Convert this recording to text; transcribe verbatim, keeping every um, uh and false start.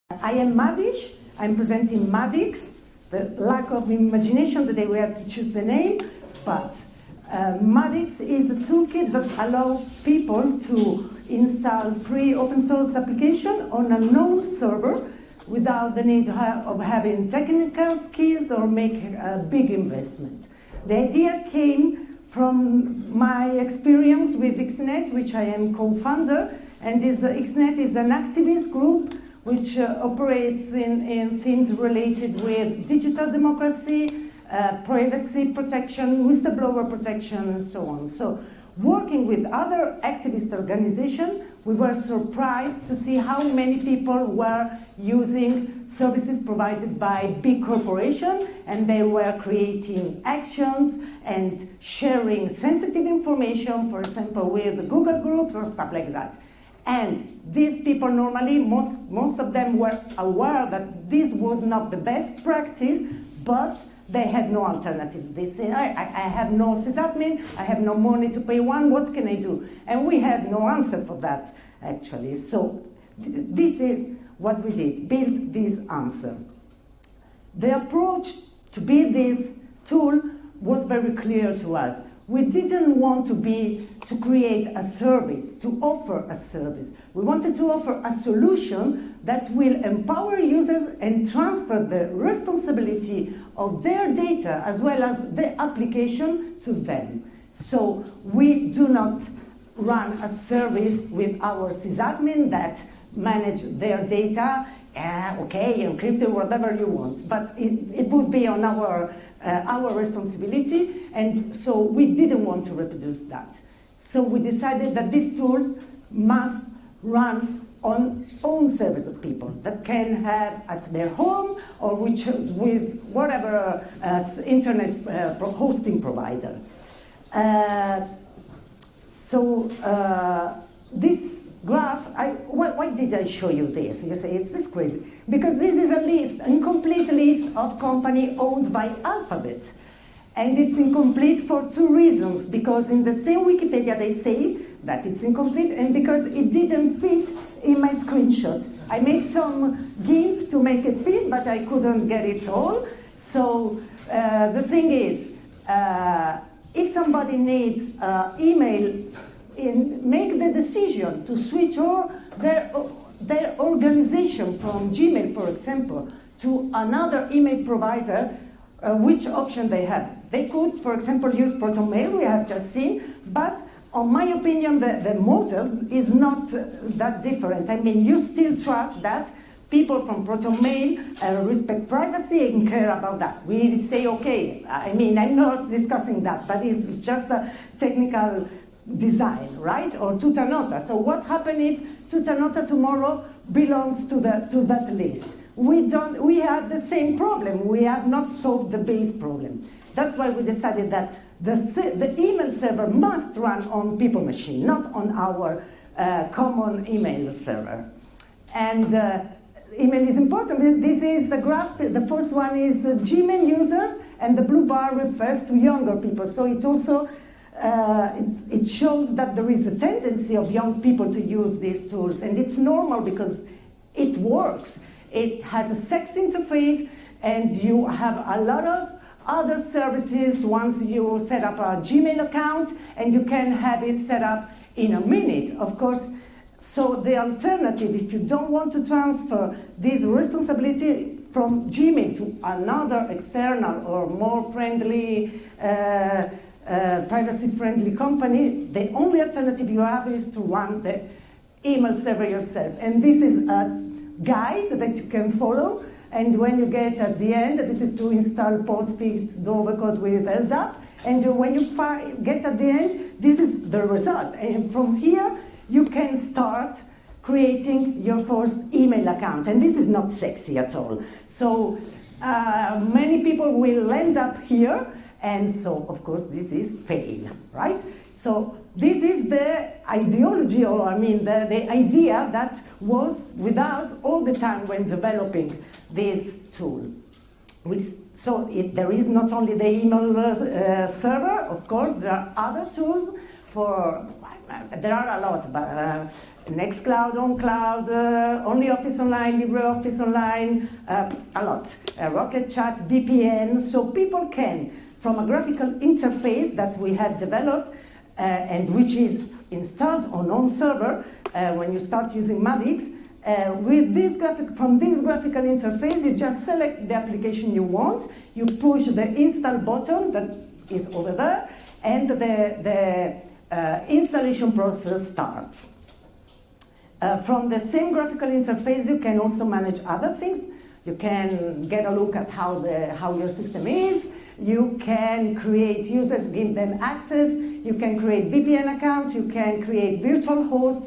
I am Madish. I'm presenting Madix. The lack of imagination that they were to choose the name, but uh, Madix is a toolkit that allows people to install free open source application on a known server without the need of having technical skills or make a big investment. The idea came from my experience with Xnet, which I am co-founder, and this, uh, Xnet is an activist group which uh, operates in, in things related with digital democracy, uh, privacy protection, whistleblower protection, and so on. So, working with other activist organizations, we were surprised to see how many people were using services provided by big corporations, and they were creating actions and sharing sensitive information, for example, with Google groups or stuff like that. And these people normally, most, most of them were aware that this was not the best practice, but they had no alternative. They said, I, I, I have no sysadmin, I have no money to pay one, what can I do? And we had no answer for that, actually. So th this is what we did, build this answer. The approach to build this tool was very clear to us. We didn't want to be, to create a service, to offer a service. We wanted to offer a solution that will empower users and transfer the responsibility of their data as well as the application to them. So we do not run a service with our sysadmin that manage their data, uh, okay, encrypted, whatever you want, but it, it would be on our Uh, our responsibility, and so we didn't want to reproduce that. So we decided that this tool must run on own service of people that can have at their home or which, with whatever uh, internet uh, hosting provider. Uh, so uh, this graph, I, why, why did I show you this? You say, it's this crazy. Because this is a list, an incomplete list of companies owned by Alphabet. And it's incomplete for two reasons. Because in the same Wikipedia they say that it's incomplete, and because it didn't fit in my screenshot. I made some GIMP to make it fit, but I couldn't get it all. So uh, the thing is, uh, if somebody needs uh, email, in, make the decision to switch or their their organization from Gmail, for example, to another email provider, uh, which option they have. They could, for example, use ProtonMail, we have just seen, but on my opinion, the, the model is not uh, that different. I mean, you still trust that people from ProtonMail uh, respect privacy and care about that. We say, okay, I mean, I'm not discussing that, but it's just a technical design, right? Or Tutanota. So what happens if Tutanota tomorrow belongs to the to that list? We don't. We have the same problem. We have not solved the base problem. That's why we decided that the the email server must run on people machine, not on our uh, common email server. And uh, email is important. This is the graph. The first one is the Gmail users, and the blue bar refers to younger people. So it also Uh, it, it shows that there is a tendency of young people to use these tools, and it's normal because it works. It has a sex interface, and you have a lot of other services once you set up a Gmail account, and you can have it set up in a minute, of course. So the alternative, if you don't want to transfer this responsibility from Gmail to another external or more friendly uh, Uh, privacy-friendly company, the only alternative you have is to run the email server yourself. And this is a guide that you can follow. And when you get at the end, this is to install Postfix Dover code with L D A P. And when you get at the end, this is the result. And from here, you can start creating your first email account. And this is not sexy at all. So uh, many people will end up here. And so, of course, this is fail, right? So this is the ideology, or I mean, the, the idea that was with us all the time when developing this tool. We, so it, there is not only the email uh, server, of course, there are other tools for uh, there are a lot, but uh, Nextcloud, OnCloud, uh, OnlyOffice Online, LibreOffice Online, uh, a lot. Uh, Rocket Chat, V P N, so people can, from a graphical interface that we have developed uh, and which is installed on on server uh, when you start using Maddix, uh, with this graphic, from this graphical interface, you just select the application you want, you push the install button that is over there, and the, the uh, installation process starts. Uh, from the same graphical interface, you can also manage other things. You can get a look at how, the, how your system is. You can create users, give them access. You can create V P N accounts. You can create virtual hosts